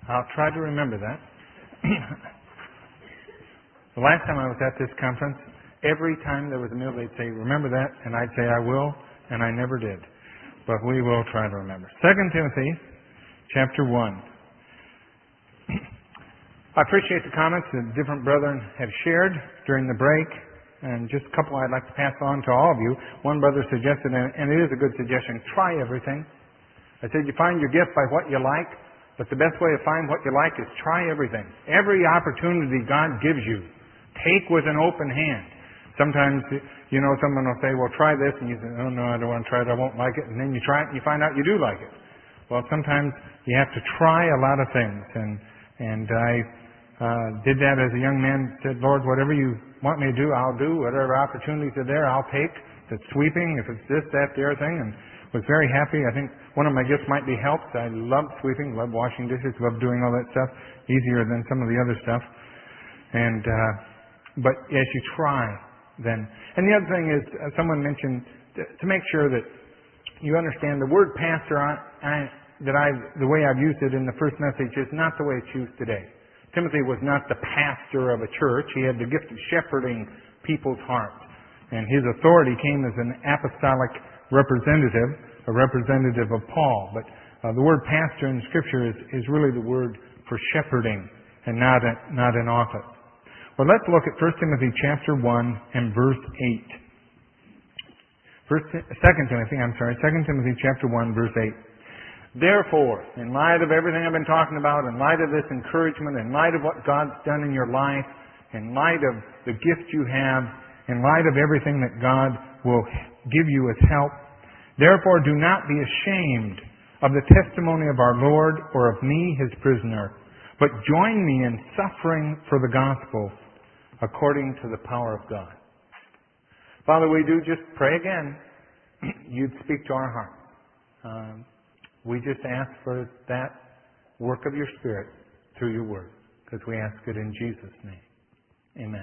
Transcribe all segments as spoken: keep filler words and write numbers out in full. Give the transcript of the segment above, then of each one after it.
I'll try to remember that. The last time I was at this conference, every time there was a meal, they'd say, remember that, and I'd say, I will, and I never did. But we will try to remember. Second Timothy, chapter one. I appreciate the comments that different brethren have shared during the break, and just a couple I'd like to pass on to all of you. One brother suggested, and it is a good suggestion, try everything. I said, you find your gift by what you like, but the best way to find what you like is try everything. Every opportunity God gives you, take with an open hand. Sometimes, you know, someone will say, well, try this, and you say, oh, no, I don't want to try it, I won't like it, and then you try it, and you find out you do like it. Well, sometimes you have to try a lot of things, and and I uh, did that as a young man, said, Lord, whatever you want me to do, I'll do. Whatever opportunities are there, I'll take. If it's sweeping, if it's this, that, the other thing, and was very happy. I think one of my gifts might be helps. I love sweeping, love washing dishes, love doing all that stuff, easier than some of the other stuff. And uh, but as you try, then, and the other thing is, uh, someone mentioned to, to make sure that you understand the word pastor. I, I, that I, the way I've used it in the first message is not the way it's used today. Timothy was not the pastor of a church. He had the gift of shepherding people's hearts. And his authority came as an apostolic representative, a representative of Paul. But uh, the word pastor in Scripture is, is really the word for shepherding and not, a, not an office. Well, let's look at First Timothy chapter one and verse eight. First, Second Timothy, I'm sorry, Second Timothy chapter one, verse eight. Therefore, in light of everything I've been talking about, in light of this encouragement, in light of what God's done in your life, in light of the gift you have, in light of everything that God will give you as help, therefore do not be ashamed of the testimony of our Lord or of me, His prisoner, but join me in suffering for the gospel according to the power of God. Father, we do just pray again, you'd speak to our hearts. Um, We just ask for that work of your Spirit through your Word, because we ask it in Jesus' name. Amen.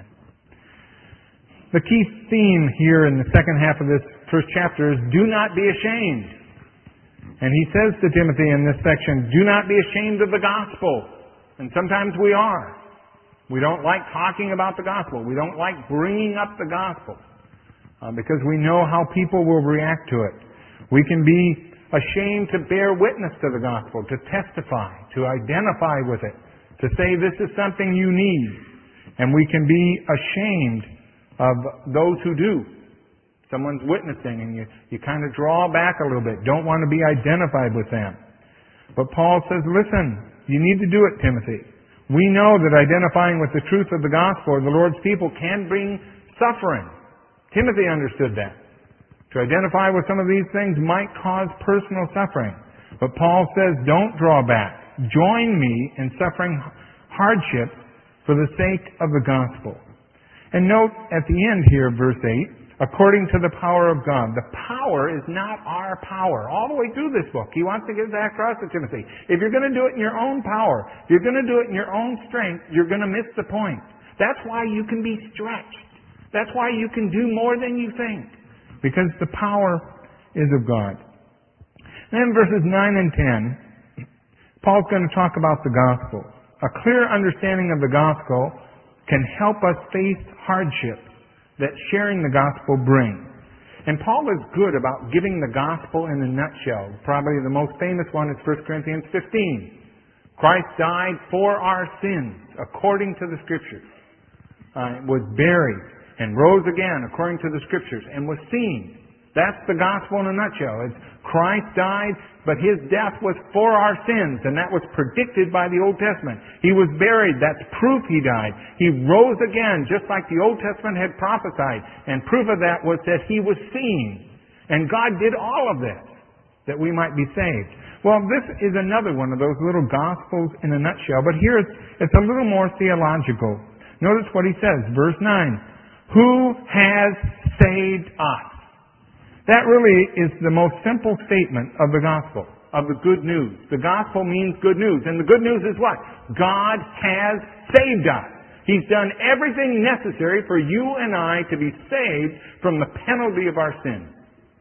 The key theme here in the second half of this first chapter is, do not be ashamed. And he says to Timothy in this section, do not be ashamed of the gospel. And sometimes we are. We don't like talking about the gospel. We don't like bringing up the gospel, uh, because we know how people will react to it. We can be ashamed to bear witness to the gospel, to testify, to identify with it, to say this is something you need. And we can be ashamed of those who do. Someone's witnessing and you, you kind of draw back a little bit, don't want to be identified with them. But Paul says, listen, you need to do it, Timothy. We know that identifying with the truth of the gospel of the Lord's people can bring suffering. Timothy understood that. To identify with some of these things might cause personal suffering. But Paul says, don't draw back. Join me in suffering hardship for the sake of the gospel. And note at the end here, verse eight, according to the power of God. The power is not our power. All the way through this book, he wants to get that across to Timothy. If you're going to do it in your own power, if you're going to do it in your own strength, you're going to miss the point. That's why you can be stretched. That's why you can do more than you think. Because the power is of God. Then verses nine and ten, Paul's going to talk about the gospel. A clear understanding of the gospel can help us face hardships that sharing the gospel brings. And Paul is good about giving the gospel in a nutshell. Probably the most famous one is First Corinthians fifteen. Christ died for our sins according to the Scriptures. Uh, was buried and rose again according to the Scriptures and was seen. That's the gospel in a nutshell. It's Christ died, but His death was for our sins, and that was predicted by the Old Testament. He was buried. That's proof He died. He rose again, just like the Old Testament had prophesied, and proof of that was that He was seen. And God did all of this, that we might be saved. Well, this is another one of those little gospels in a nutshell, but here it's, it's a little more theological. Notice what he says, verse nine. Who has saved us? That really is the most simple statement of the gospel, of the good news. The gospel means good news. And the good news is what? God has saved us. He's done everything necessary for you and I to be saved from the penalty of our sins.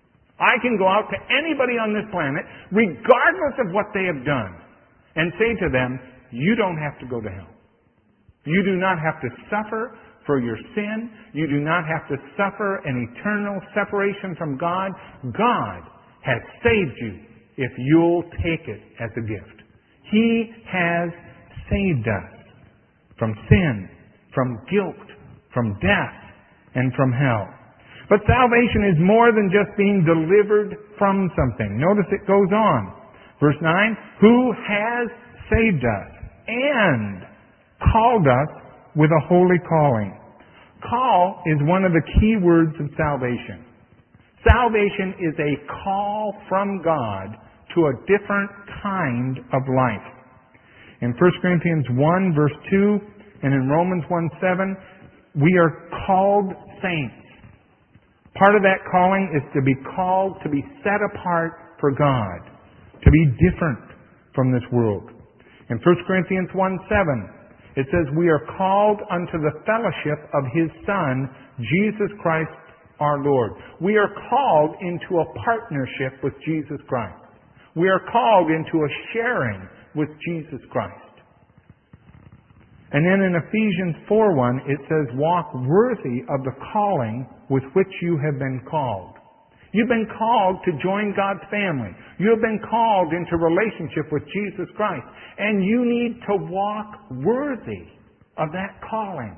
I can go out to anybody on this planet, regardless of what they have done, and say to them, you don't have to go to hell. You do not have to suffer for your sin. You do not have to suffer an eternal separation from God. God has saved you if you'll take it as a gift. He has saved us from sin, from guilt, from death, and from hell. But salvation is more than just being delivered from something. Notice it goes on. Verse nine, who has saved us and called us with a holy calling. Call is one of the key words of salvation. Salvation is a call from God to a different kind of life. In First Corinthians one, verse two, and in Romans one seven, we are called saints. Part of that calling is to be called to be set apart for God, to be different from this world. In First Corinthians one seven, it says, we are called unto the fellowship of His Son, Jesus Christ our Lord. We are called into a partnership with Jesus Christ. We are called into a sharing with Jesus Christ. And then in Ephesians four one, it says, walk worthy of the calling with which you have been called. You've been called to join God's family. You have been called into relationship with Jesus Christ. And you need to walk worthy of that calling.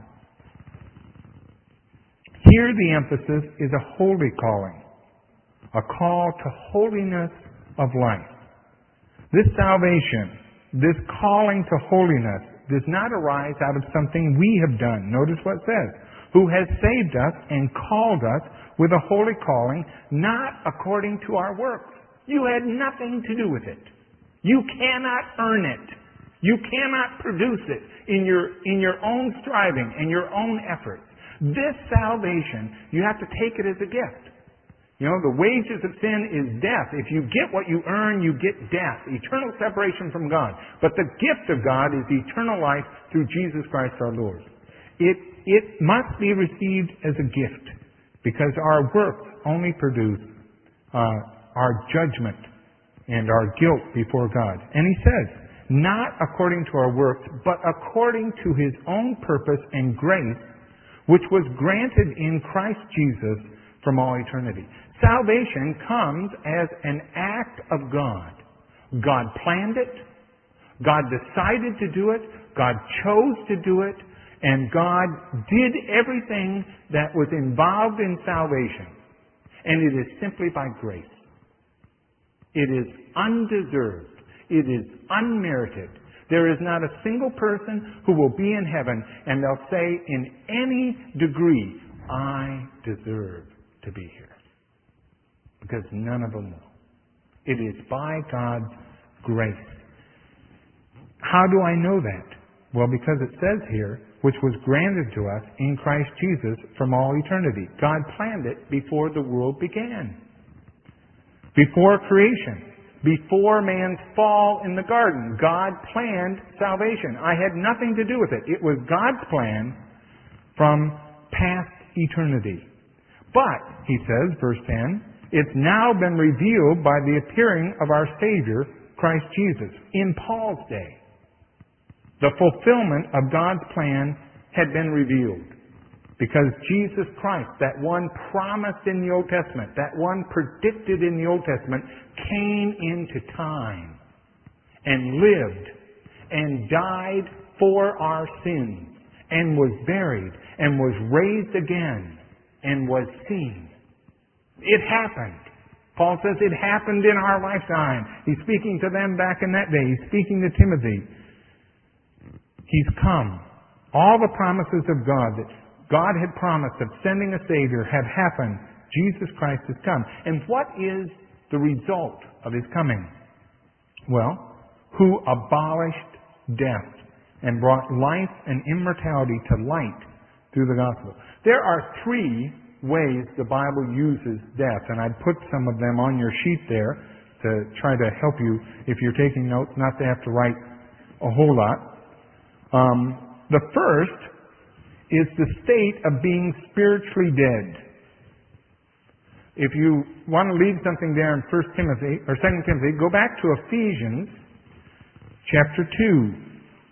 Here the emphasis is a holy calling. A call to holiness of life. This salvation, this calling to holiness, does not arise out of something we have done. Notice what it says. Who has saved us and called us with a holy calling, not according to our works. You had nothing to do with it. You cannot earn it. You cannot produce it in your, in your own striving and your own efforts. This salvation, you have to take it as a gift. You know, the wages of sin is death. If you get what you earn, you get death, eternal separation from God. But the gift of God is eternal life through Jesus Christ our Lord. It, it must be received as a gift because our works only produce uh, our judgment and our guilt before God. And He says, not according to our works, but according to His own purpose and grace, which was granted in Christ Jesus from all eternity. Salvation comes as an act of God. God planned it. God decided to do it. God chose to do it. And God did everything that was involved in salvation. And it is simply by grace. It is undeserved. It is unmerited. There is not a single person who will be in heaven and they'll say in any degree, I deserve to be here. Because none of them will. It is by God's grace. How do I know that? Well, because it says here, which was granted to us in Christ Jesus from all eternity. God planned it before the world began. Before creation. Before man's fall in the garden. God planned salvation. I had nothing to do with it. It was God's plan from past eternity. But, he says, verse ten, it's now been revealed by the appearing of our Savior, Christ Jesus, in Paul's day. The fulfillment of God's plan had been revealed. Because Jesus Christ, that one promised in the Old Testament, that one predicted in the Old Testament, came into time and lived and died for our sins and was buried and was raised again and was seen. It happened. Paul says it happened in our lifetime. He's speaking to them back in that day. He's speaking to Timothy. He's come. All the promises of God that God had promised of sending a Savior have happened. Jesus Christ has come. And what is the result of His coming? Well, who abolished death and brought life and immortality to light through the gospel. There are three ways the Bible uses death, and I'd put some of them on your sheet there to try to help you, if you're taking notes, not to have to write a whole lot. Um, the first is the state of being spiritually dead. If you want to leave something there in First Timothy or Second Timothy, go back to Ephesians chapter two.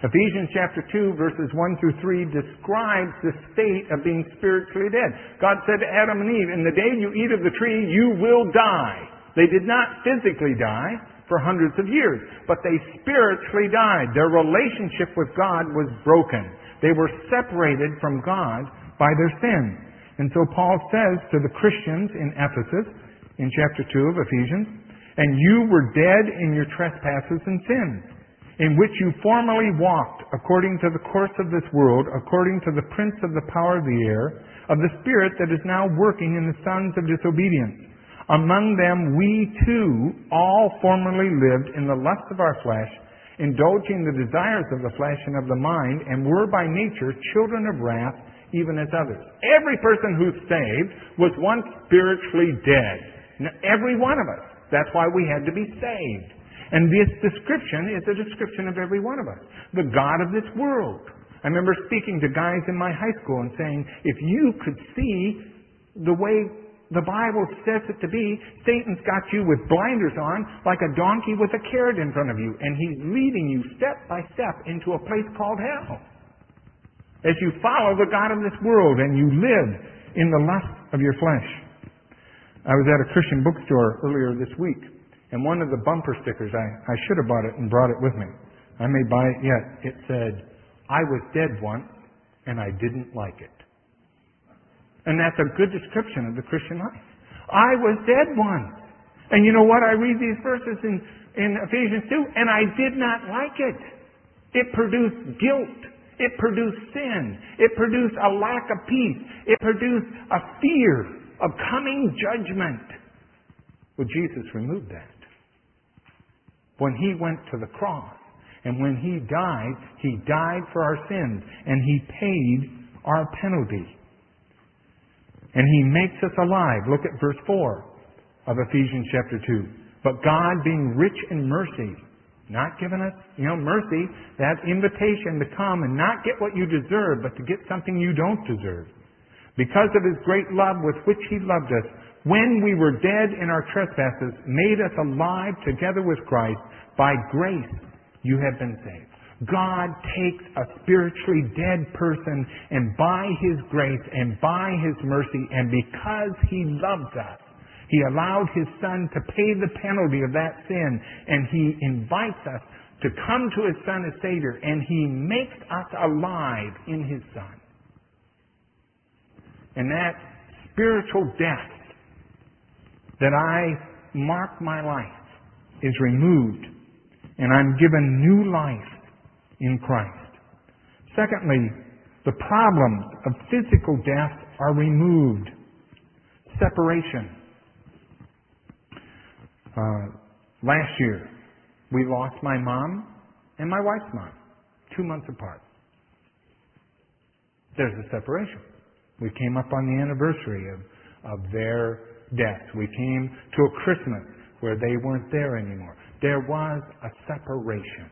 Ephesians chapter two, verses one through three describes the state of being spiritually dead. God said to Adam and Eve, in the day you eat of the tree, you will die. They did not physically die for hundreds of years, but they spiritually died. Their relationship with God was broken. They were separated from God by their sin. And so Paul says to the Christians in Ephesus, in chapter two of Ephesians, and you were dead in your trespasses and sins, in which you formerly walked according to the course of this world, according to the prince of the power of the air, of the spirit that is now working in the sons of disobedience. Among them we too all formerly lived in the lust of our flesh, indulging the desires of the flesh and of the mind, and were by nature children of wrath, even as others. Every person who's saved was once spiritually dead. Now, every one of us. That's why we had to be saved. And this description is a description of every one of us. The God of this world. I remember speaking to guys in my high school and saying, if you could see the way the Bible says it to be, Satan's got you with blinders on like a donkey with a carrot in front of you. And he's leading you step by step into a place called hell. As you follow the God of this world and you live in the lust of your flesh. I was at a Christian bookstore earlier this week. And one of the bumper stickers, I, I should have bought it and brought it with me. I may buy it yet. It said, I was dead once and I didn't like it. And that's a good description of the Christian life. I was dead once. And you know what? I read these verses in, in Ephesians two and I did not like it. It produced guilt. It produced sin. It produced a lack of peace. It produced a fear of coming judgment. Well, Jesus removed that. When He went to the cross, and when He died, He died for our sins, and He paid our penalty. And He makes us alive. Look at verse four of Ephesians chapter two. But God, being rich in mercy, not giving us, you know, mercy, that invitation to come and not get what you deserve, but to get something you don't deserve. Because of His great love with which He loved us, when we were dead in our trespasses, made us alive together with Christ. By grace you have been saved. God takes a spiritually dead person, and by His grace and by His mercy, and because He loves us, He allowed His Son to pay the penalty of that sin, and He invites us to come to His Son as Savior, and He makes us alive in His Son. And that spiritual death that I mark my life is removed, and I'm given new life in Christ. Secondly, the problems of physical death are removed. Separation. Uh, last year, we lost my mom and my wife's mom, two months apart. There's a separation. We came up on the anniversary of, of their death. We came to a Christmas where they weren't there anymore. There was a separation.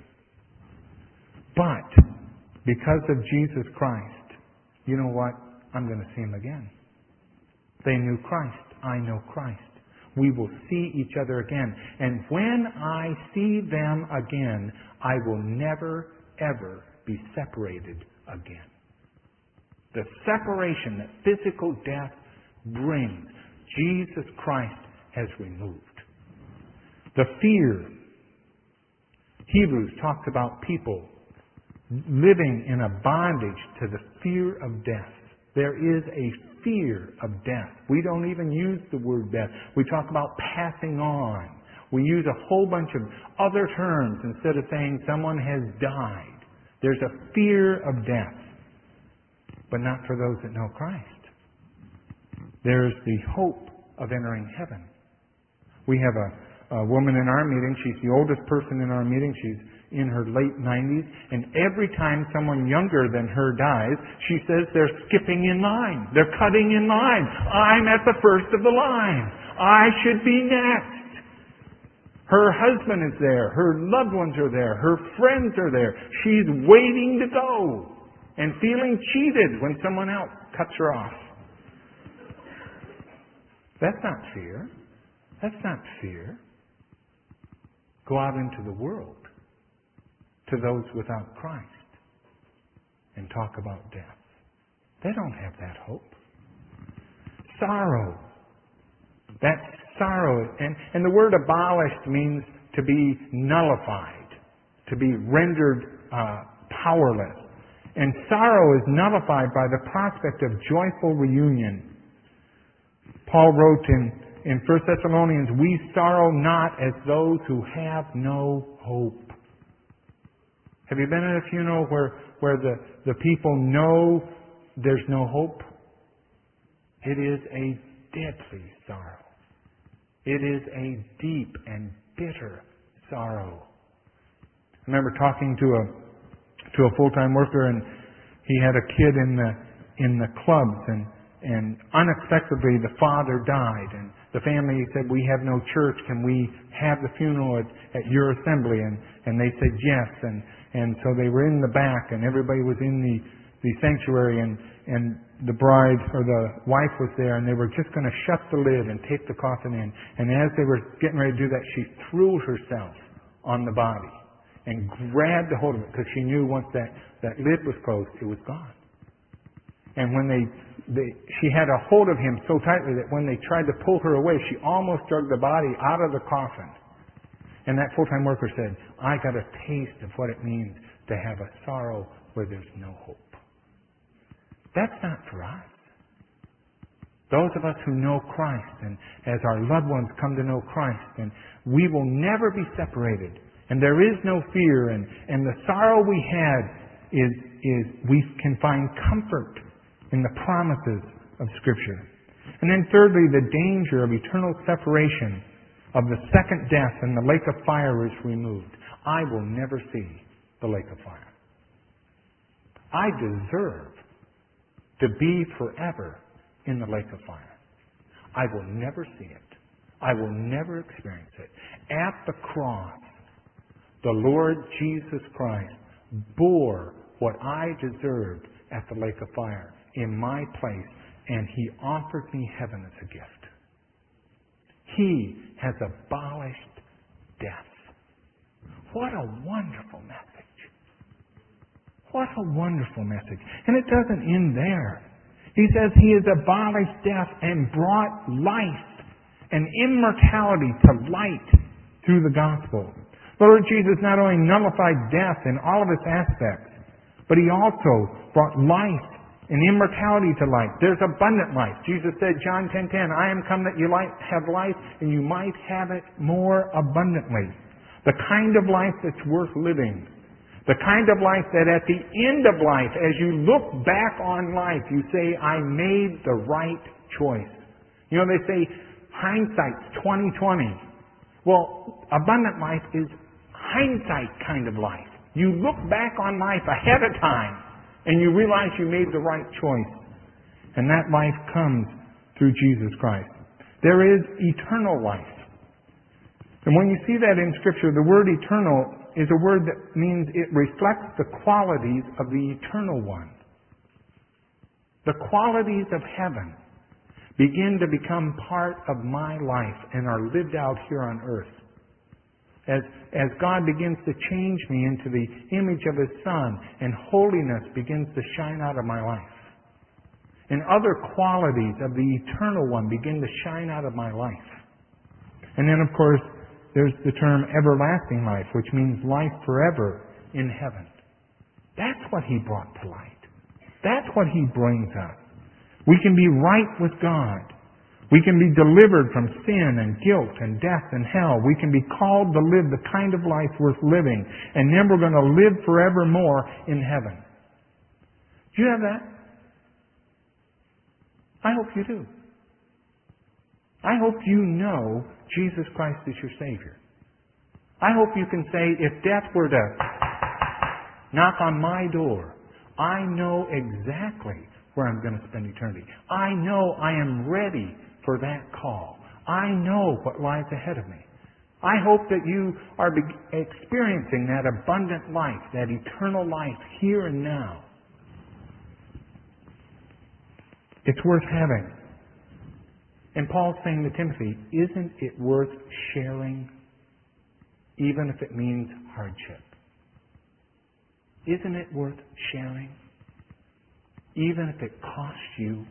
But because of Jesus Christ, you know what? I'm going to see Him again. They knew Christ. I know Christ. We will see each other again. And when I see them again, I will never, ever be separated again. The separation that physical death brings, Jesus Christ has removed. The fear. Hebrews talks about people living in a bondage to the fear of death. There is a fear of death. We don't even use the word death. We talk about passing on. We use a whole bunch of other terms instead of saying someone has died. There's a fear of death, but not for those that know Christ. There's the hope of entering heaven. We have a, a woman in our meeting. She's the oldest person in our meeting. She's in her late nineties. And every time someone younger than her dies, she says they're skipping in line. They're cutting in line. I'm at the first of the line. I should be next. Her husband is there. Her loved ones are there. Her friends are there. She's waiting to go and feeling cheated when someone else cuts her off. That's not fear. That's not fear. Go out into the world to those without Christ. and talk about death. They don't have that hope. Sorrow. That sorrow. And, and the word abolished means to be nullified, to be rendered uh, powerless. And sorrow is nullified by the prospect of joyful reunion. Paul wrote in, in First Thessalonians, we sorrow not as those who have no hope. Have you been at a funeral where, where the, the people know there's no hope? It is a deadly sorrow. It is a deep and bitter sorrow. I remember talking to a to a full-time worker, and he had a kid in the in the clubs, and and unexpectedly the father died, and the family said, we have no church, can we have the funeral at, at your assembly? And and they said yes, and and so they were in the back, and everybody was in the the sanctuary, and and the bride or the wife was there, and they were just going to shut the lid and take the coffin in. And as they were getting ready to do that, she threw herself on the body and grabbed a hold of it, because she knew once that, that lid was closed, it was gone. And when they, they, she had a hold of him so tightly that when they tried to pull her away, she almost drug the body out of the coffin. And that full-time worker said, I got a taste of what it means to have a sorrow where there's no hope. That's not for us. Those of us who know Christ, and as our loved ones come to know Christ, and we will never be separated. And there is no fear, and, and the sorrow we had is, is we can find comfort in the promises of Scripture. And then thirdly, the danger of eternal separation, of the second death, and the lake of fire is removed. I will never see the lake of fire. I deserve to be forever in the lake of fire. I will never see it. I will never experience it. At the cross, the Lord Jesus Christ bore what I deserved at the lake of fire in my place, and He offered me heaven as a gift. He has abolished death. What a wonderful message. What a wonderful message. And it doesn't end there. He says He has abolished death and brought life and immortality to light through the gospel. The Lord Jesus not only nullified death in all of its aspects, but He also brought life and immortality to light. There's abundant life. Jesus said, John ten ten, I am come that you might have life, and you might have it more abundantly. The kind of life that's worth living. The kind of life that at the end of life, as you look back on life, you say, I made the right choice. You know, they say hindsight's twenty twenty. Well, abundant life is hindsight kind of life. You look back on life ahead of time, and you realize you made the right choice. And that life comes through Jesus Christ. There is eternal life. And when you see that in Scripture, the word eternal is a word that means it reflects the qualities of the Eternal One. The qualities of heaven begin to become part of my life and are lived out here on earth. As, as God begins to change me into the image of His Son, and holiness begins to shine out of my life. And other qualities of the Eternal One begin to shine out of my life. And then, of course, there's the term everlasting life, which means life forever in heaven. That's what He brought to light. That's what He brings us. We can be right with God. We can be delivered from sin and guilt and death and hell. We can be called to live the kind of life worth living. And then we're going to live forevermore in heaven. Do you have that? I hope you do. I hope you know Jesus Christ is your Savior. I hope you can say, if death were to knock on my door, I know exactly where I'm going to spend eternity. I know I am ready for that call. I know what lies ahead of me. I hope that you are experiencing that abundant life, that eternal life here and now. It's worth having. And Paul's saying to Timothy, isn't it worth sharing, even if it means hardship? Isn't it worth sharing? even if it costs you.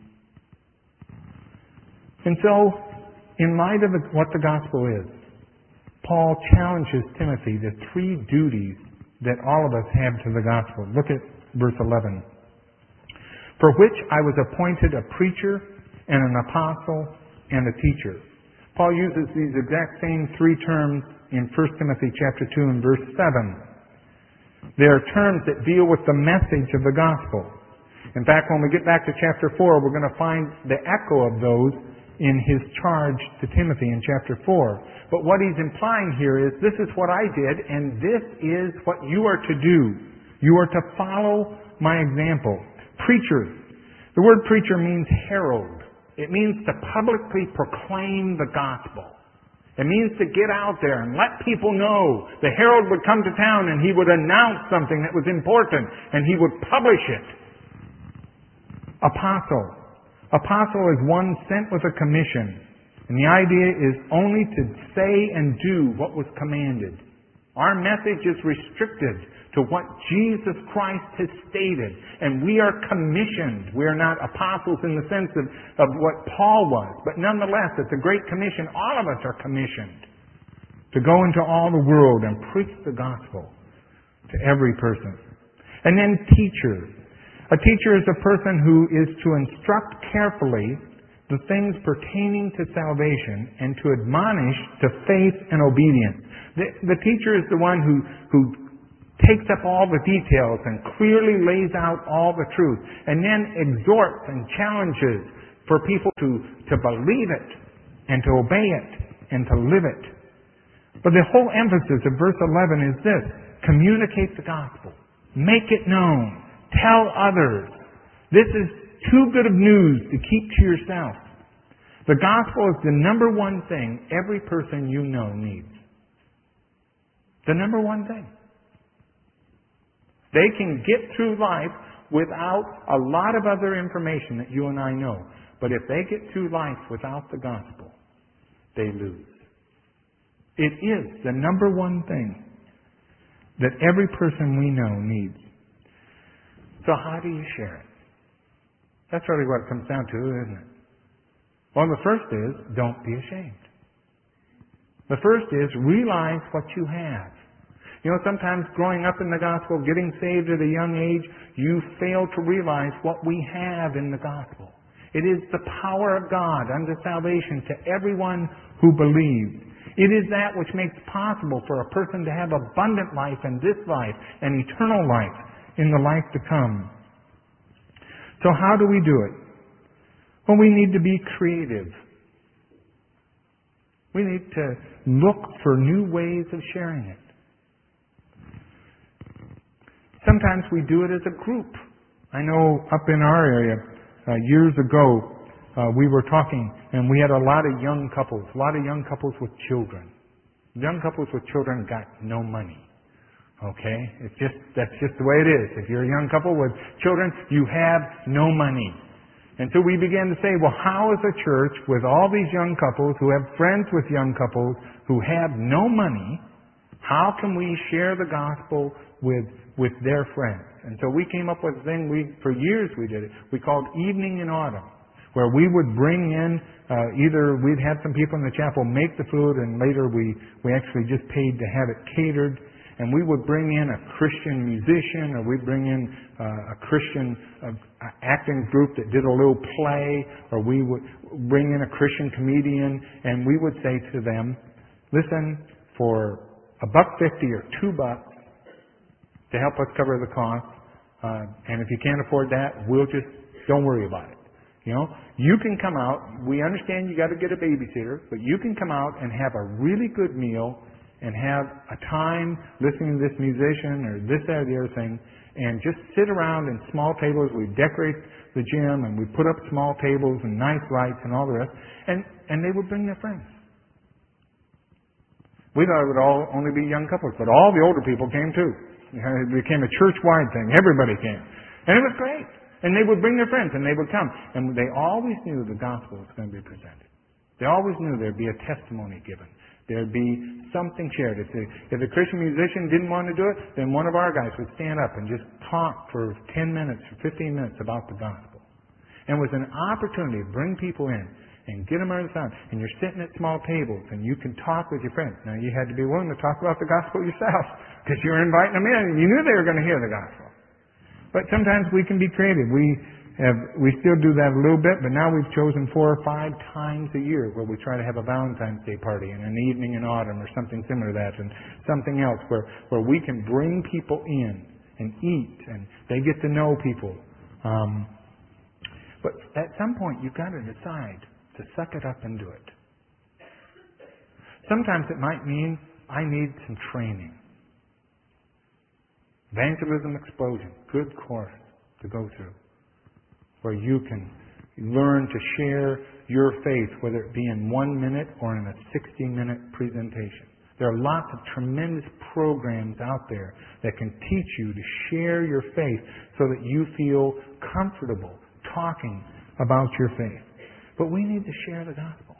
And so, in light of what the gospel is, Paul challenges Timothy to three duties that all of us have to the gospel. Look at verse eleven. For which I was appointed a preacher and an apostle and a teacher. Paul uses these exact same three terms in First Timothy chapter two and verse seven. They are terms that deal with the message of the gospel. In fact, when we get back to chapter four, we're going to find the echo of those in his charge to Timothy in chapter four. But what he's implying here is, this is what I did, and this is what you are to do. You are to follow my example. Preacher. The word preacher means herald. It means to publicly proclaim the gospel. It means to get out there and let people know. The herald would come to town and he would announce something that was important and he would publish it. Apostle. Apostle is one sent with a commission. And the idea is only to say and do what was commanded. Our message is restricted to what Jesus Christ has stated. And we are commissioned. We are not apostles in the sense of, of what Paul was. But nonetheless, at the Great Commission, all of us are commissioned to go into all the world and preach the gospel to every person. And then teacher. A teacher is a person who is to instruct carefully the things pertaining to salvation and to admonish to faith and obedience. The, the teacher is the one who, who takes up all the details and clearly lays out all the truth and then exhorts and challenges for people to, to believe it and to obey it and to live it. But the whole emphasis of verse eleven is this: communicate the gospel. Make it known. Tell others. This is too good of news to keep to yourself. The gospel is the number one thing every person you know needs. The number one thing. They can get through life without a lot of other information that you and I know. But if they get through life without the gospel, they lose. It is the number one thing that every person we know needs. So how do you share it? That's really what it comes down to, isn't it? Well, the first is, don't be ashamed. The first is, realize what you have. You know, sometimes growing up in the gospel, getting saved at a young age, you fail to realize what we have in the gospel. It is the power of God unto salvation to everyone who believes. It is that which makes possible for a person to have abundant life in this life and eternal life in the life to come. So how do we do it? Well, we need to be creative. We need to look for new ways of sharing it. Sometimes we do it as a group. I know up in our area, uh, years ago, uh, we were talking and we had a lot of young couples, a lot of young couples with children. Young couples with children got no money. Okay? It's just, that's just the way it is. If you're a young couple with children, you have no money. And so we began to say, well, how is a church with all these young couples who have friends with young couples who have no money, how can we share the gospel with, with their friends? And so we came up with a thing, we, for years we did it, we called Evening in Autumn, where we would bring in, uh, either we'd have some people in the chapel make the food, and later we, we actually just paid to have it catered. And we would bring in a Christian musician, or we'd bring in uh, a Christian uh, acting group that did a little play, or we would bring in a Christian comedian, and we would say to them, listen, for a buck fifty or two bucks to help us cover the cost, uh, and if you can't afford that, we'll just, don't worry about it. You know, you can come out, we understand you got to get a babysitter, but you can come out and have a really good meal and have a time listening to this musician or this, that, or the other thing, and just sit around in small tables. We decorate the gym, and we put up small tables and nice lights and all the rest, and, and they would bring their friends. We thought it would all only be young couples, but all the older people came too. It became a church-wide thing. Everybody came. And it was great. And they would bring their friends, and they would come. And they always knew the gospel was going to be presented. They always knew there'd be a testimony given. There'd be something shared. If the, if the Christian musician didn't want to do it, then one of our guys would stand up and just talk for ten minutes or fifteen minutes about the gospel. And it was an opportunity to bring people in and get them around the sound. And you're sitting at small tables and you can talk with your friends. Now, you had to be willing to talk about the gospel yourself because you were inviting them in and you knew they were going to hear the gospel. But sometimes we can be creative. We have, we still do that a little bit, but now we've chosen four or five times a year where we try to have a Valentine's Day party and an evening in autumn or something similar to that, and something else where, where we can bring people in and eat and they get to know people. Um, but at some point you've got to decide to suck it up and do it. Sometimes it might mean I need some training. Evangelism Explosion, good course to go through, where you can learn to share your faith, whether it be in one minute or in a sixty-minute presentation. There are lots of tremendous programs out there that can teach you to share your faith so that you feel comfortable talking about your faith. But we need to share the gospel.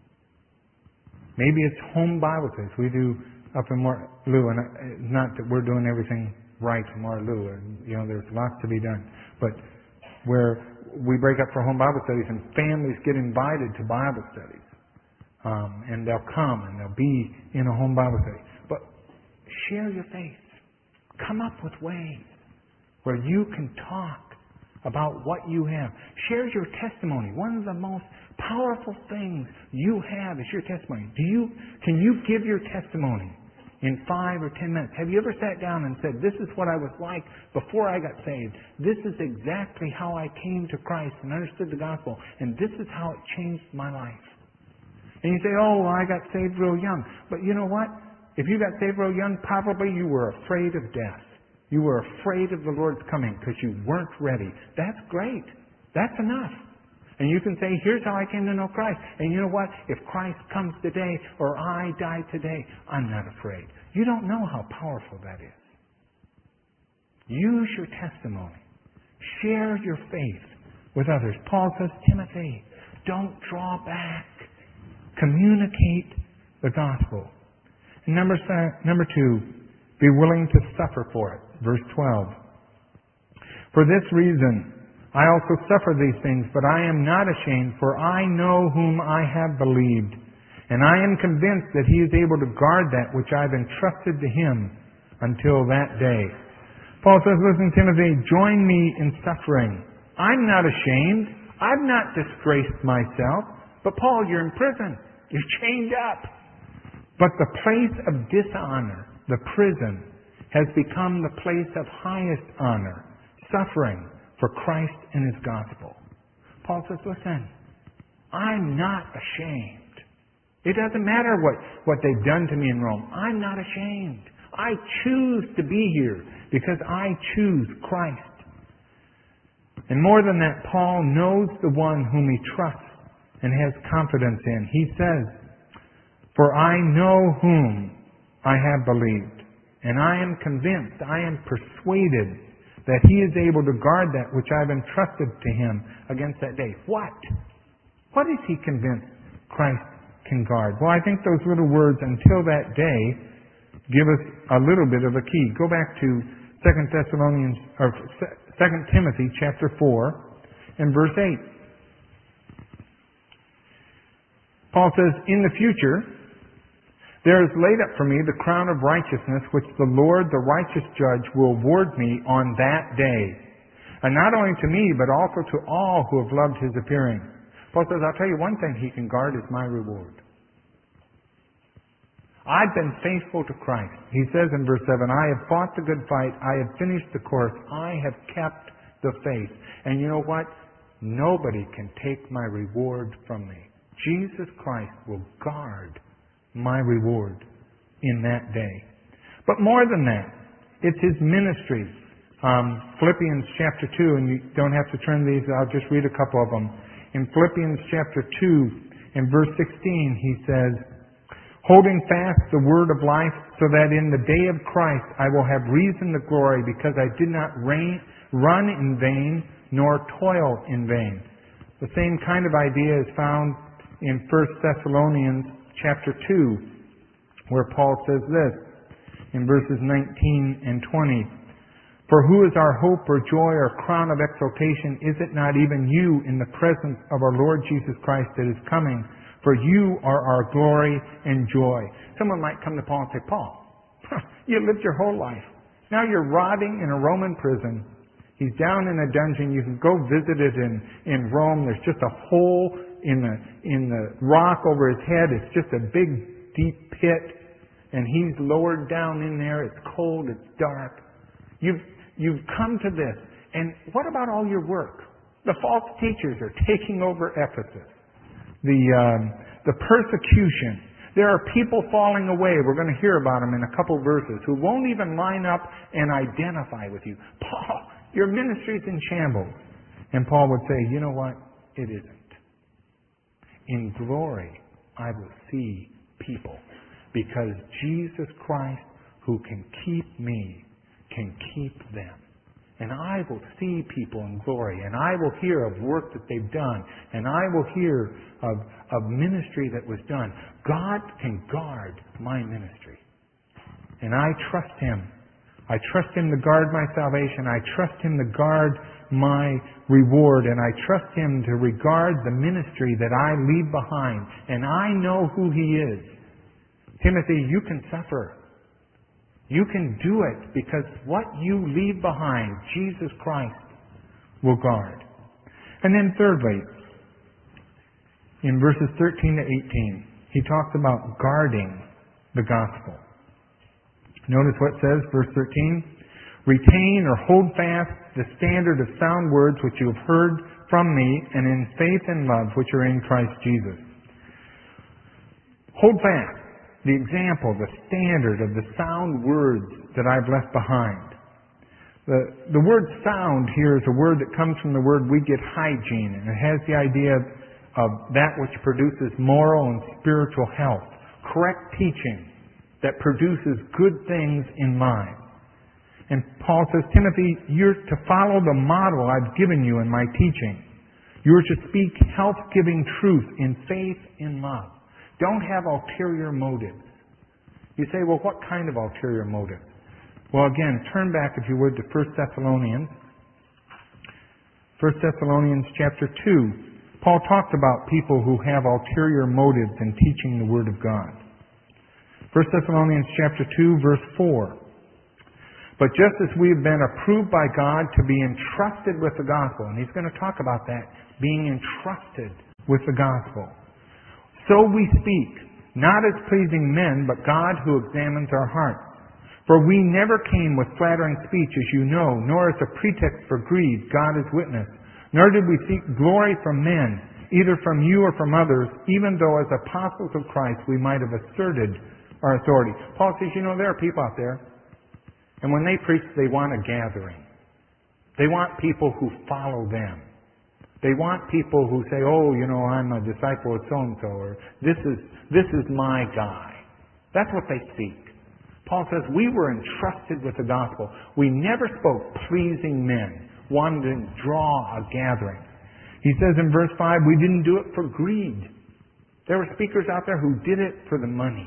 Maybe it's home Bible studies. We do up in Waterloo, and it's not that we're doing everything right in Waterloo. You know, there's lots to be done. But where we break up for home Bible studies and families get invited to Bible studies. Um, and they'll come and they'll be in a home Bible study. But share your faith. Come up with ways where you can talk about what you have. Share your testimony. One of the most powerful things you have is your testimony. Do you, can you give your testimony in five or ten minutes? Have you ever sat down and said, this is what I was like before I got saved. This is exactly how I came to Christ and understood the gospel. And this is how it changed my life. And you say, oh, well, I got saved real young. But you know what? If you got saved real young, probably you were afraid of death. You were afraid of the Lord's coming because you weren't ready. That's great. That's enough. And you can say, here's how I came to know Christ. And you know what? If Christ comes today or I die today, I'm not afraid. You don't know how powerful that is. Use your testimony. Share your faith with others. Paul says, Timothy, don't draw back. Communicate the gospel. And number, number two, be willing to suffer for it. Verse twelve. For this reason, I also suffer these things, but I am not ashamed, for I know whom I have believed, and I am convinced that He is able to guard that which I have entrusted to Him until that day. Paul says, listen, Timothy, join me in suffering. I'm not ashamed. I've not disgraced myself. But Paul, you're in prison. You're chained up. But the place of dishonor, the prison, has become the place of highest honor, suffering for Christ and His gospel. Paul says, listen, I'm not ashamed. It doesn't matter what, what they've done to me in Rome. I'm not ashamed. I choose to be here because I choose Christ. And more than that, Paul knows the one whom he trusts and has confidence in. He says, for I know whom I have believed, and I am convinced, I am persuaded that He is able to guard that which I've entrusted to Him against that day. What? What is he convinced Christ can guard? Well, I think those little words, until that day, give us a little bit of a key. Go back to Second Thessalonians or Second Timothy chapter four and verse eight. Paul says, in the future, there is laid up for me the crown of righteousness, which the Lord, the righteous judge, will award me on that day. And not only to me, but also to all who have loved His appearing. Paul says, I'll tell you one thing He can guard is my reward. I've been faithful to Christ. He says in verse seven, I have fought the good fight. I have finished the course. I have kept the faith. And you know what? Nobody can take my reward from me. Jesus Christ will guard my reward in that day. But more than that, it's His ministry. Um, Philippians chapter two, and you don't have to turn these, I'll just read a couple of them. In Philippians chapter two, in verse sixteen, he says, holding fast the word of life, so that in the day of Christ I will have reason to glory, because I did not reign, run in vain, nor toil in vain. The same kind of idea is found in First Thessalonians chapter two where Paul says this in verses nineteen and twenty. For who is our hope or joy or crown of exaltation? Is it not even you in the presence of our Lord Jesus Christ that is coming? For you are our glory and joy. Someone might come to Paul and say, Paul, you lived your whole life. Now you're rotting in a Roman prison. He's down in a dungeon. You can go visit it in, in Rome. There's just a hole in the, in the rock over his head. It's just a big, deep pit. And he's lowered down in there. It's cold. It's dark. You've, you've come to this. And what about all your work? The false teachers are taking over Ephesus. The, um, the persecution. There are people falling away. We're going to hear about them in a couple verses who won't even line up and identify with you. Paul, your ministry's in shambles. And Paul would say, you know what? It isn't. In glory, I will see people. Because Jesus Christ, who can keep me, can keep them. And I will see people in glory. And I will hear of work that they've done. And I will hear of, of ministry that was done. God can guard my ministry. And I trust Him. I trust Him to guard my salvation. I trust Him to guard my reward. And I trust Him to regard the ministry that I leave behind. And I know who He is. Timothy, you can suffer. You can do it because what you leave behind, Jesus Christ will guard. And then thirdly, in verses thirteen to eighteen, he talks about guarding the gospel. Notice what it says, verse thirteen, retain or hold fast the standard of sound words which you have heard from me, and in faith and love which are in Christ Jesus. Hold fast the example, the standard of the sound words that I've left behind. The, the word sound here is a word that comes from the word we get hygiene, and it has the idea of that which produces moral and spiritual health, correct teaching that produces good things in mind. And Paul says, Timothy, you're to follow the model I've given you in my teaching. You're to speak health-giving truth in faith and love. Don't have ulterior motives. You say, well, what kind of ulterior motives? Well, again, turn back, if you would, to First Thessalonians. First Thessalonians chapter two. Paul talked about people who have ulterior motives in teaching the Word of God. First Thessalonians chapter two, verse four. But just as we have been approved by God to be entrusted with the gospel, and he's going to talk about that, being entrusted with the gospel. So we speak, not as pleasing men, but God who examines our hearts. For we never came with flattering speech, as you know, nor as a pretext for greed, God is witness. Nor did we seek glory from men, either from you or from others, even though as apostles of Christ we might have asserted our authority. Paul says, you know, there are people out there, and when they preach, they want a gathering. They want people who follow them. They want people who say, oh, you know, I'm a disciple of so-and-so, or this is, this is my guy. That's what they seek. Paul says, we were entrusted with the gospel. We never spoke pleasing men, wanted to draw a gathering. He says in verse five, we didn't do it for greed. There were speakers out there who did it for the money.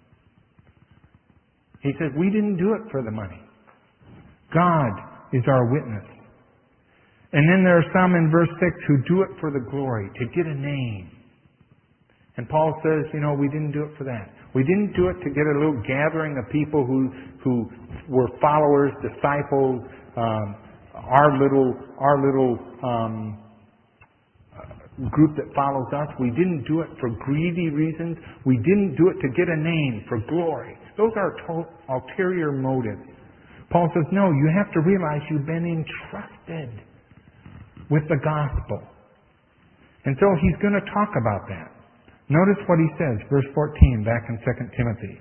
He says, we didn't do it for the money. God is our witness. And then there are some in verse six who do it for the glory, to get a name. And Paul says, you know, we didn't do it for that. We didn't do it to get a little gathering of people who who were followers, disciples, um, our little our little um, group that follows us. We didn't do it for greedy reasons. We didn't do it to get a name, for glory. Those are ulterior motives. Paul says, no, you have to realize you've been entrusted with the gospel. And so he's going to talk about that. Notice what he says, verse fourteen, back in Second Timothy.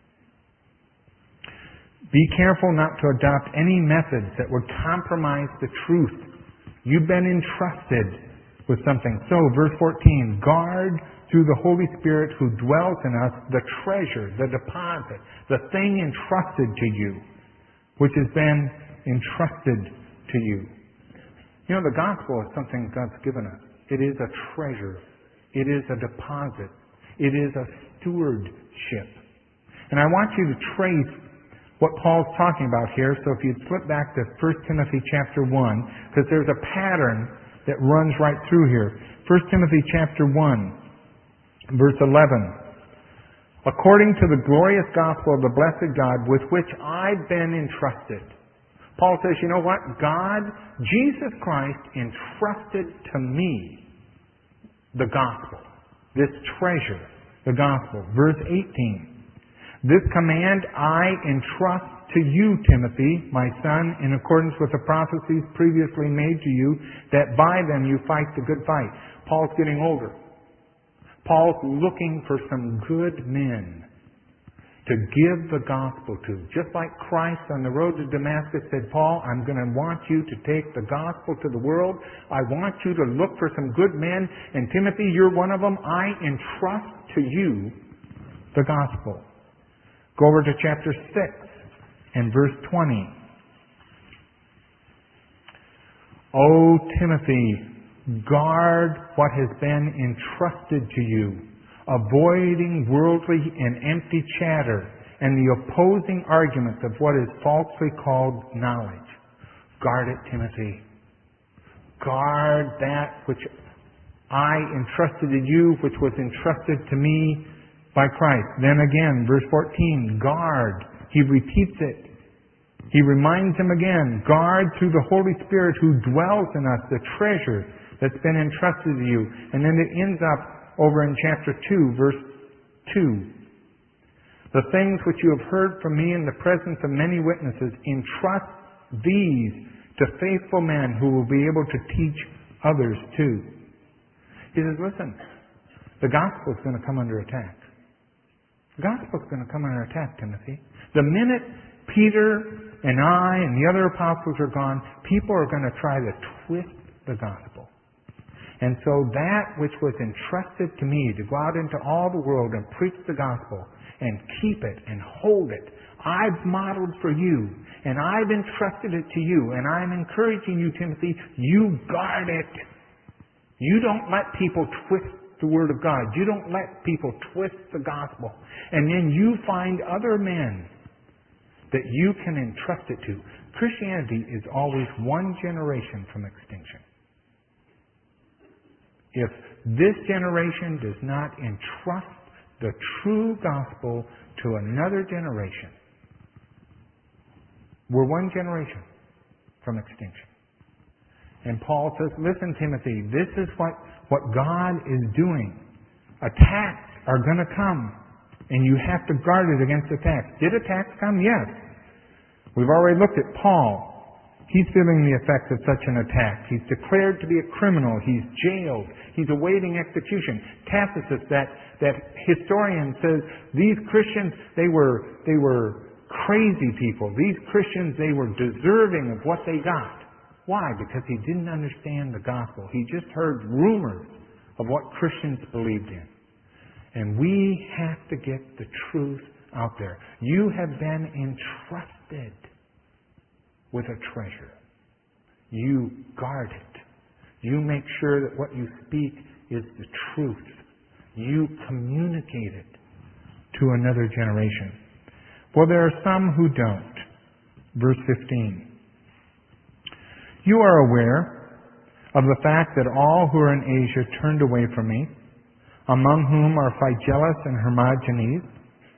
Be careful not to adopt any methods that would compromise the truth. You've been entrusted with something. So, verse fourteen, guard through the Holy Spirit who dwells in us the treasure, the deposit, the thing entrusted to you, which has been entrusted to you. You know, the gospel is something God's given us. It is a treasure. It is a deposit. It is a stewardship. And I want you to trace what Paul's talking about here. So if you'd flip back to First Timothy chapter one, because there's a pattern that runs right through here. First Timothy chapter one, verse eleven. According to the glorious gospel of the blessed God with which I've been entrusted. Paul says, you know what? God, Jesus Christ, entrusted to me the gospel. This treasure, the gospel. Verse eighteen. This command I entrust to you, Timothy, my son, in accordance with the prophecies previously made to you, that by them you fight the good fight. Paul's getting older. Paul's looking for some good men to give the gospel to. Just like Christ on the road to Damascus said, Paul, I'm going to want you to take the gospel to the world. I want you to look for some good men. And Timothy, you're one of them. I entrust to you the gospel. Go over to chapter six and verse twenty. O Timothy, guard what has been entrusted to you, avoiding worldly and empty chatter and the opposing arguments of what is falsely called knowledge. Guard it, Timothy. Guard that which I entrusted to you, which was entrusted to me by Christ. Then again, verse fourteen, guard. He repeats it. He reminds him again, guard through the Holy Spirit who dwells in us the treasure that's been entrusted to you. And then it ends up over in chapter two, verse two. The things which you have heard from me in the presence of many witnesses, entrust these to faithful men who will be able to teach others too. He says, listen, the gospel is going to come under attack. The gospel is going to come under attack, Timothy. The minute Peter and I and the other apostles are gone, people are going to try to twist the gospel. And so that which was entrusted to me to go out into all the world and preach the gospel and keep it and hold it, I've modeled for you and I've entrusted it to you, and I'm encouraging you, Timothy, you guard it. You don't let people twist the Word of God. You don't let people twist the gospel. And then you find other men that you can entrust it to. Christianity is always one generation from extinction. If this generation does not entrust the true gospel to another generation, we're one generation from extinction. And Paul says, listen, Timothy, this is what, what God is doing. Attacks are going to come, and you have to guard it against attacks. Did attacks come? Yes. We've already looked at Paul. He's feeling the effects of such an attack. He's declared to be a criminal. He's jailed. He's awaiting execution. Tacitus, that, that historian, says these Christians, they were, they were crazy people. These Christians, they were deserving of what they got. Why? Because he didn't understand the gospel. He just heard rumors of what Christians believed in. And we have to get the truth out there. You have been entrusted with a treasure. You guard it. You make sure that what you speak is the truth. You communicate it to another generation. Well, there are some who don't. Verse fifteen. You are aware of the fact that all who are in Asia turned away from me, among whom are Phygelus and Hermogenes.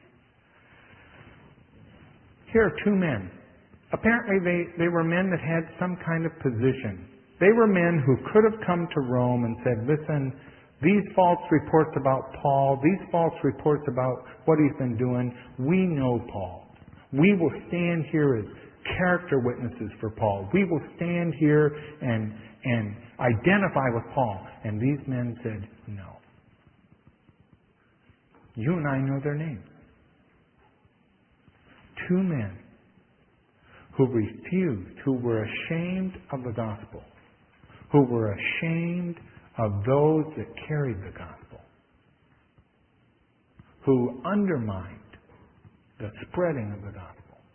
Here are two men. Apparently they, they were men that had some kind of position. They were men who could have come to Rome and said, listen, these false reports about Paul, these false reports about what he's been doing, we know Paul. We will stand here as character witnesses for Paul. We will stand here and, and identify with Paul. And these men said, no. You and I know their names. Two men who refused, who were ashamed of the gospel, who were ashamed of those that carried the gospel, who undermined the spreading of the gospel.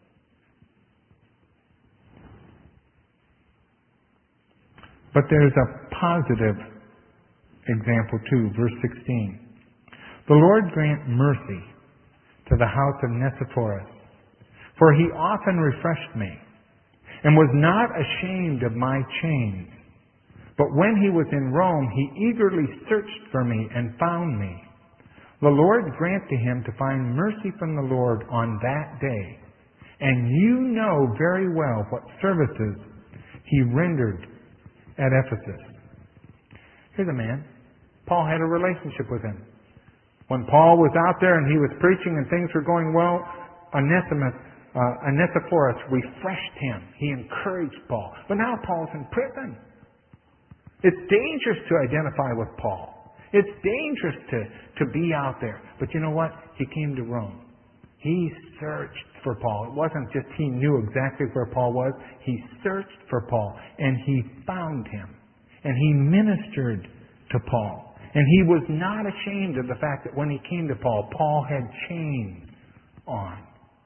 But there's a positive example too, verse sixteen. The Lord grant mercy to the house of Onesiphorus, for he often refreshed me, and was not ashamed of my chains. But when he was in Rome, he eagerly searched for me and found me. The Lord grant to him to find mercy from the Lord on that day. And you know very well what services he rendered at Ephesus. Here's a man. Paul had a relationship with him. When Paul was out there and he was preaching and things were going well, Onesimus, uh, Onesiphorus refreshed him. He encouraged Paul. But now Paul's in prison. It's dangerous to identify with Paul. It's dangerous to, to be out there. But you know what? He came to Rome. He searched for Paul. It wasn't just he knew exactly where Paul was. He searched for Paul. And he found him. And he ministered to Paul. And he was not ashamed of the fact that when he came to Paul, Paul had chains on.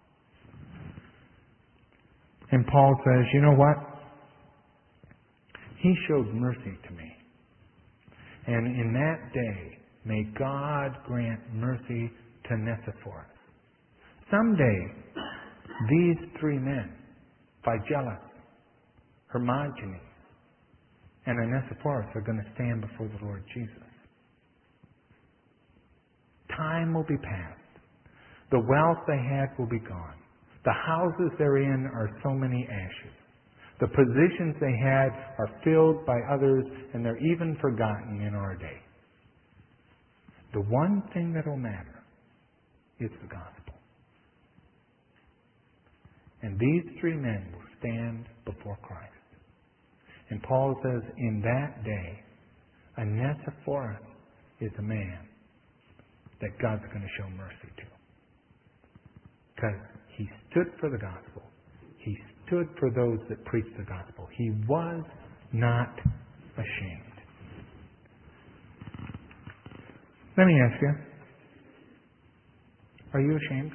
And Paul says, you know what? He showed mercy to me. And in that day, may God grant mercy to Onesiphorus. Someday, these three men, Phygellus, Hermogenes, and Onesiphorus, are going to stand before the Lord Jesus. Time will be past. The wealth they had will be gone. The houses they're in are so many ashes. The positions they had are filled by others, and they're even forgotten in our day. The one thing that will matter is the gospel. And these three men will stand before Christ. And Paul says, in that day, Onesiphorus is a man that God's going to show mercy to. Because he stood for the gospel. He stood for those that preached the gospel. He was not ashamed. Let me ask you, are you ashamed?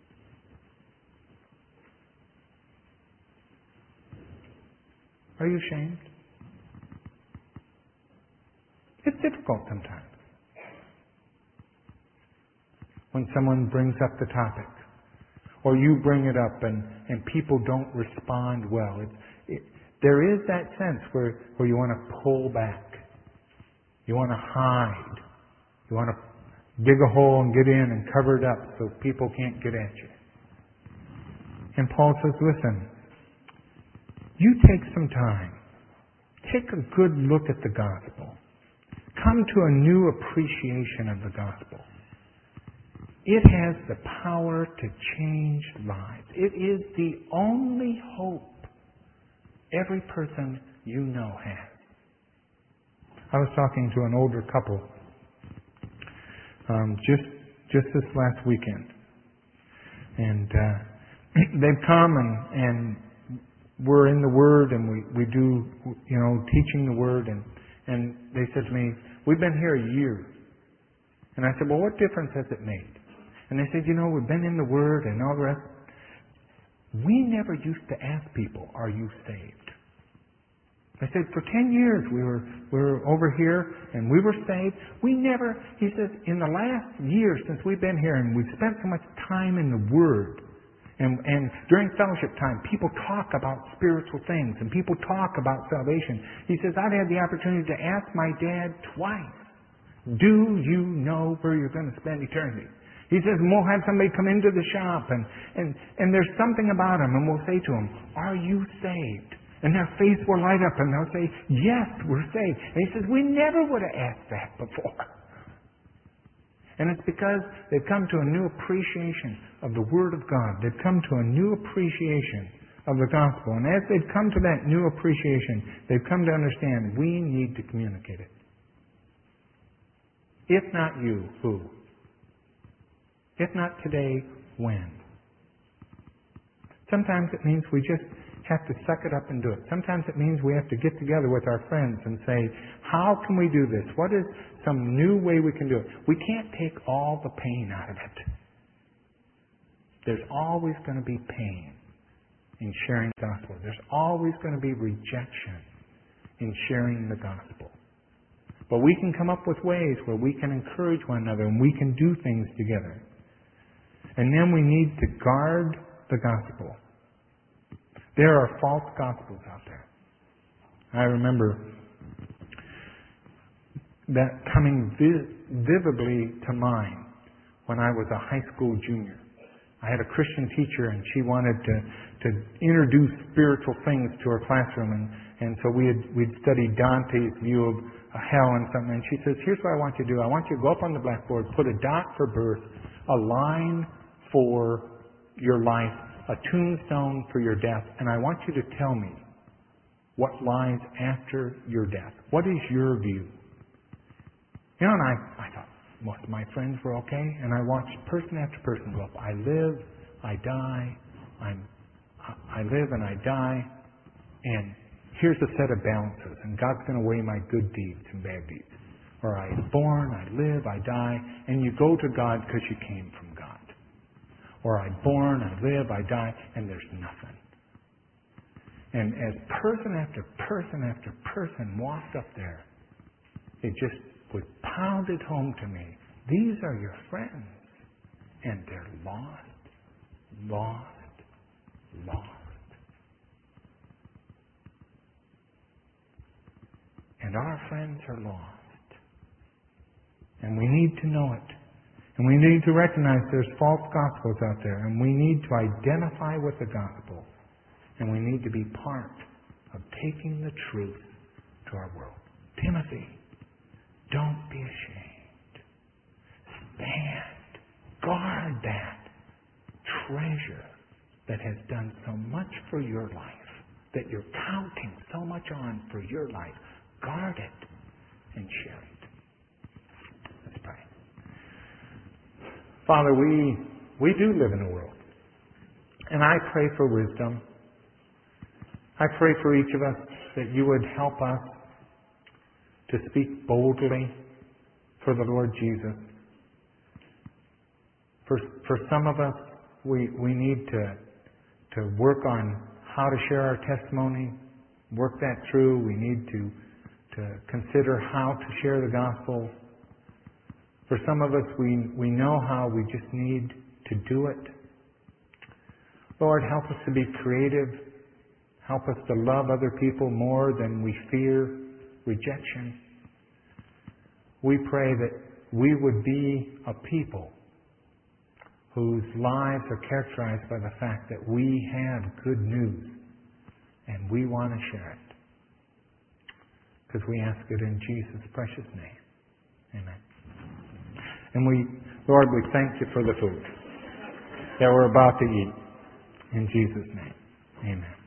Are you ashamed? It's difficult sometimes. When someone brings up the topic, or you bring it up and, and people don't respond well. It, it, there is that sense where, where you want to pull back. You want to hide. You want to dig a hole and get in and cover it up so people can't get at you. And Paul says, listen, you take some time. Take a good look at the gospel. Come to a new appreciation of the gospel. It has the power to change lives. It is the only hope every person you know has. I was talking to an older couple um, just just this last weekend, and uh, they've come and, and we're in the Word, and we, we do you know teaching the Word, and and they said to me, "We've been here a year," and I said, "Well, what difference has it made?" And they said, you know, we've been in the Word and all the rest. We never used to ask people, are you saved? I said, for ten years we were we were over here and we were saved. We never, he says, in the last year since we've been here and we've spent so much time in the Word, and, and during fellowship time, people talk about spiritual things and people talk about salvation. He says, I've had the opportunity to ask my dad twice, do you know where you're going to spend eternity? He says, we'll have somebody come into the shop and, and, and there's something about them, and we'll say to them, are you saved? And their face will light up and they'll say, yes, we're saved. And he says, we never would have asked that before. And it's because they've come to a new appreciation of the Word of God. They've come to a new appreciation of the gospel. And as they've come to that new appreciation, they've come to understand we need to communicate it. If not you, who? If not today, when? Sometimes it means we just have to suck it up and do it. Sometimes it means we have to get together with our friends and say, how can we do this? What is some new way we can do it? We can't take all the pain out of it. There's always going to be pain in sharing the gospel. There's always going to be rejection in sharing the gospel. But we can come up with ways where we can encourage one another and we can do things together. And then we need to guard the gospel. There are false gospels out there. I remember that coming vi- vividly to mind when I was a high school junior. I had a Christian teacher, and she wanted to, to introduce spiritual things to her classroom, and, and so we had, we'd studied Dante's view of a hell and something, and she says, here's what I want you to do. I want you to go up on the blackboard, put a dot for birth, a line for your life, a tombstone for your death, and I want you to tell me what lies after your death. What is your view? You know, and I, I thought most of my friends were okay, and I watched person after person go up. I live, I die, I'm, I live and I die, and here's a set of balances, and God's going to weigh my good deeds and bad deeds. Or I am born, I live, I die, and you go to God because you came from God. Or I'm born, I live, I die, and there's nothing. And as person after person after person walked up there, it just would pound it home to me. These are your friends, and they're lost, lost, lost. And our friends are lost. And we need to know it. And we need to recognize there's false gospels out there, and we need to identify with the gospel. And we need to be part of taking the truth to our world. Timothy, don't be ashamed. Stand. Guard that treasure that has done so much for your life, that you're counting so much on for your life. Guard it and share it. Let's pray. Father, we, we do live in a world. And I pray for wisdom. I pray for each of us that you would help us to speak boldly for the Lord Jesus. For, for some of us, we, we need to, to work on how to share our testimony, work that through. We need to, to consider how to share the gospel. For some of us, we, we know how, we just need to do it. Lord, help us to be creative. Help us to love other people more than we fear rejection. We pray that we would be a people whose lives are characterized by the fact that we have good news and we want to share it. Because we ask it in Jesus' precious name. Amen. And we, Lord, we thank you for the food that we're about to eat. In Jesus' name. Amen.